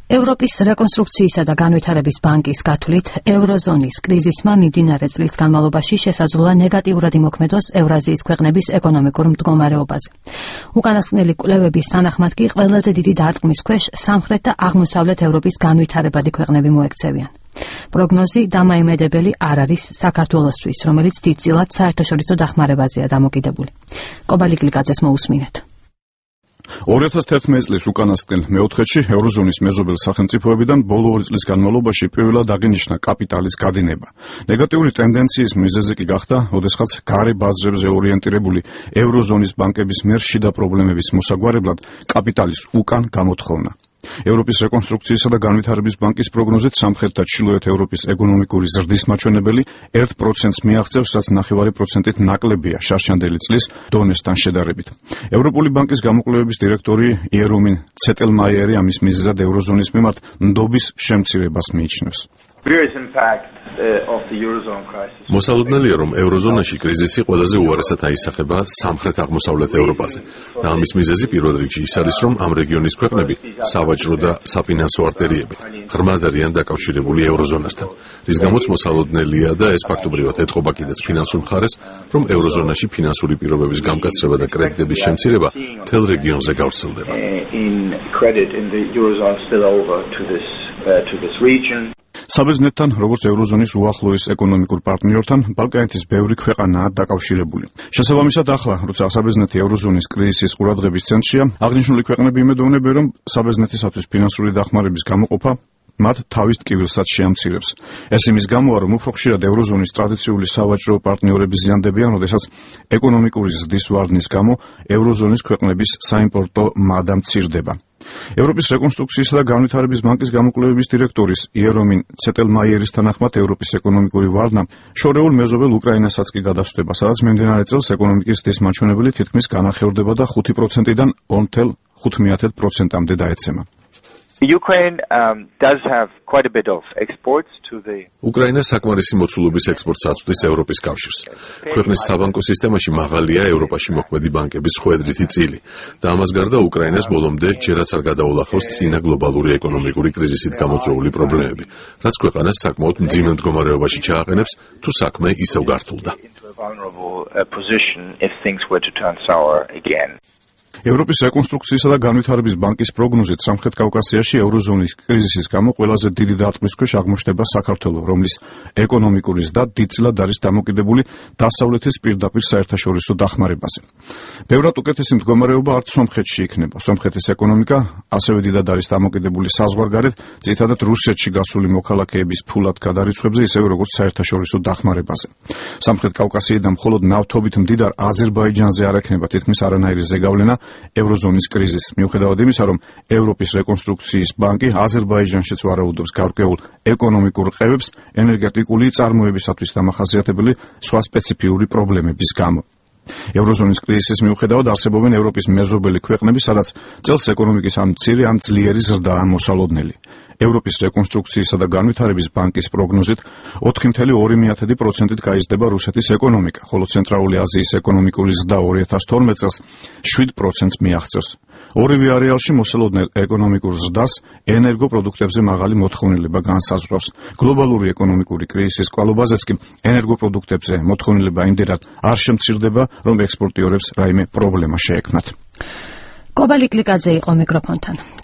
ევროპის რეკონსტრუქციისა და განვითარების ბანკის გათვლით, ევროზონის კრიზისმა მიმდინარე წლის განმავლობაში შესაძლოა ნეგატიურად იმოქმედოს ევრაზიის ქვეყნების ეკონომიკურ მდგომარეობაზე. უკანასკნელი კვლევების თანახმად კი ყველაზე დიდი დარტყმის ქვეშ სამხრეთ და აღმოსავლეთ ევროპის განვითარებადი ქვეყნები მოექცევიან. პროგნოზი დამაიმედებელი არ არის საქართველოსთვის, რომელიც დიდწილად საერთაშორისო დახმარებაზეა დამოკიდებული. კობალი გლიკაძეს მოусმინეთ. 2011 წლის უკანასკნელ მეოთხედში ევროზონის მეზობელ სახელმწიფოებიდან ბოლო 2 წლის განმავლობაში პირველად აღინიშნა კაპიტალის გადინება. ნეგატიური ტენდენციის მიზეზი კი გახდა, ოდესღაც გარე ბაზრებზე ორიენტირებული ევროზონის ბანკების მიერ შიდა პრობლემების მოსაგვარებლად კაპიტალის უკან გამოთხოვნა. ევროპის რეკონსტრუქციისა და განვითარების ბანკის პროგნოზით სამხრეთ და ჩრდილოეთ ევროპის ეკონომიკური ზრდის მაჩვენებელი 1%-ს მიაღწევს, რაც 0.5%-ით ნაკლებია შარშანდელი წლის დონესთან შედარებით. ევროპული ბანკის გამოკვლევების დირექტორი იერომინ ცეტელმაიერი ამის მიზეზად ევროზონის მიმართ ნდობის შემცირებას მიიჩნევს. მოსალოდნელია, რომ ევროზონაში კრიზისი ყველაზე უარესად აისახება სამხრეთ-აღმოსავლეთ ევროპაზე და ამის მიზეზი პირველ რიგში ის არის, რომ ამ რეგიონის ქვეყნები სავაჭრო და საფინანსო არტერიებით ღრმად არიან დაკავშირებული ევროზონასთან, რის გამოც მოსალოდნელია და ეს ფაქტობრივად ეთყობა კიდეც ფინანსურ მხარეს, რომ ევროზონაში ფინანსური პირობების გამკაცრება და კრედიტების შემცირება მთელ რეგიონზე გავრცელდება. საბერძნეთთან, როგორც ევროზონის უახლოეს ეკონომიკურ პარტნიორთან, ბალკანეთის ბევრი ქვეყანაა დაკავშირებული. შესაბამისად, ახლა, როცა საბერძნეთი ევროზონის კრიზისის ყურადღების ცენტრშია, აღნიშნული ქვეყნები იმედოვნებიან, რომ საბერძნეთისათვის ფინანსური დახმარების გამოყოფა მათ თავის ტკივილსაც შეამცირებს. ეს იმის გამოა, რომ უფრო ხშირად ევროზონის ტრადიციული სავაჭრო პარტნიორები ზიანდებიან, როდესაც ეკონომიკური ზრდის ვარდნის გამო ევროზონის ქვეყნების საიმპორტო მადა მცირდება. ევროპის რეკონსტრუქციისა და განვითარების ბანკის გამოკვლევების დირექტორის იერომინ ცეტელმაიერის თანახმად ევროპის ეკონომიკური ვარდნა შორეულ მეზობელ უკრაინასაც კი გადასწრება, სადაც მიმდინარე წელს ეკონომიკის ზრდის მაჩვენებელი თითქმის განახევრდება და 5%-დან 2.5%-მდე დაეცემა. უკრაინა საკმარისი მოცულობის ექსპორტს აწვდის ევროპის კავშირს. ქვეყნის საბანკო სისტემაში მაღალია ევროპაში მოქმედი ბანკების ხვედრითი წილი და ამას გარდა უკრაინას ბოლომდე ჯერაც არ გადაულახავს წინა გლობალური ეკონომიკური კრიზისით გამოწვეული პრობლემები, რაც ქვეყანას საკმაოდ მძიმე მდგომარეობაში ჩააყენებს, თუ საქმე ისევ გართულდა. ევროპის რეკონსტრუქციისა და განვითარების ბანკის პროგნოზით სამხრეთ კავკასიაში ევროზონის კრიზისის გამო ყველაზე დიდი დარტყმის ქვეშ აღმოჩნდება საქართველო, რომლის ეკონომიკური ზრდა დიდწილად არის დამოკიდებული დასავლეთის პირდაპირ საერთაშორისო დახმარებაზე. ბევრად უკეთესი მდგომარეობა არც სომხეთში იქნება. სომხეთის ეკონომიკა ასევე დიდად არის დამოკიდებული საზღვარგარეთ, ძირითადად რუსეთში გასული მოქალაქეების ფულად გადარიცხვებზე, ისევე როგორც საერთაშორისო დახმარებაზე. სამხრეთ კავკასიიდან მხოლოდ ნავთობით მდიდარ აზერბაიჯანზე არ ექნება თითქმის არანაირი ზეგავლენა ევროზონის კრიზის. მიუხედავად იმისა, რომ ევროპის რეკონსტრუქციის ბანკი აზერბაიჯანშიც ვარაუდობს გარკვეულ ეკონომიკურ ყევებს ენერგეტიკული წარმოებისათვის დამახასიათებელი სხვა სპეციფიური პრობლემების გამო. ევროზონის კრიზისის მიუხედავად არსებობენ ევროპის მეზობელი ქვეყნები, სადაც წელს ეკონომიკის ამ მცირე ან ძლიერი ზრდაა მოსალოდნელი. ევროპის რეკონსტრუქციისა და განვითარების ბანკის პროგნოზით 4.2%-ით გაიზრდება რუსეთის ეკონომიკა, ხოლო ცენტრალური აზიის ეკონომიკური ზრდა 2012 წელს 7%-ს მიაღწევს. ორივე არეალში მოსალოდნელ ეკონომიკურ ზრდას ენერგოპროდუქტებზე მაღალი მოთხოვნილება განსაზღვრავს. გლობალური ეკონომიკური კრიზისის კვალობაზეც კი ენერგოპროდუქტებზე მოთხოვნილება იმდენად არ შემცირდება, რომ ექსპორტიორებს რაიმე პრობლემა შეექმნათ. კობალი გლიკაძე იყო მიკროფონთან.